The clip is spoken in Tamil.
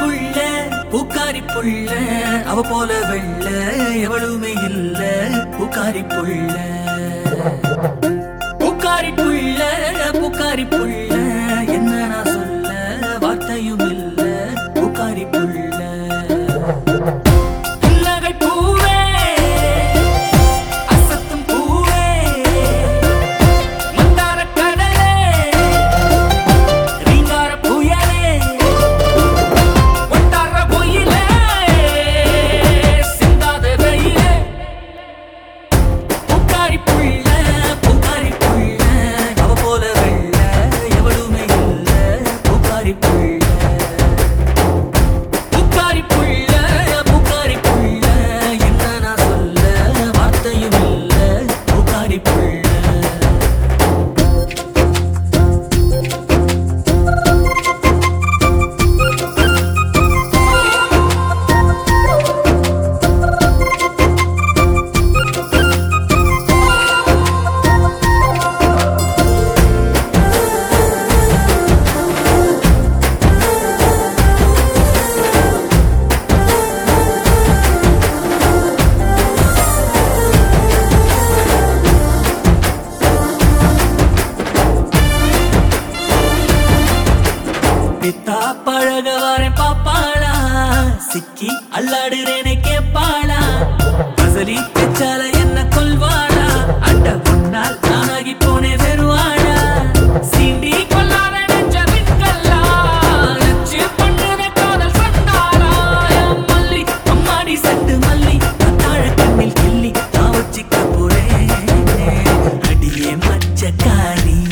புள்ள பூக்காரி புள்ள அவ போல வெள்ள எவளுமே இல்ல பூக்காரி புள்ள பூக்காரி புள்ள பூக்காரி புள்ள என்ன நான் சொல்ல வார்த்தையும் இல்ல பூக்காரி புள்ள புன்னகை பூவே அசத்தும் பூவே மந்தார கடலே ரீங்கார புயலே ஒட்டார பொயிலே சிந்தாத வெயிலே பூக்காரி புள்ள பூக்காரி புள்ள அவ போல வெள்ள எவளுமே இல்ல பூக்காரி புள்ள பூக்காரி புள்ள பூக்காரி புள்ள என்ன நான் சொல்ல வார்த்தையும் இல்ல பூக்காரி புள்ள பித்தா பழக வரேன் பாப்பாளா சிக்கி அல்லாடுறேனே கேப்பாளா அசலி பெச்சால என்ன கொல்வாளா அண்ட முன்னால் நானாகி போனே வெறுவாளா சீண்டி கொல்லாத நெஞ்ச விண்கல்லா நச்சு பண்ணுவே காதல் சண்டாளா மல்லி அம்மாடி சட்டு மல்லி கத்தாழ கண்ணில் கிள்ளி நான் வச்சிக்க போறேன் அடியே மச்சக்காரி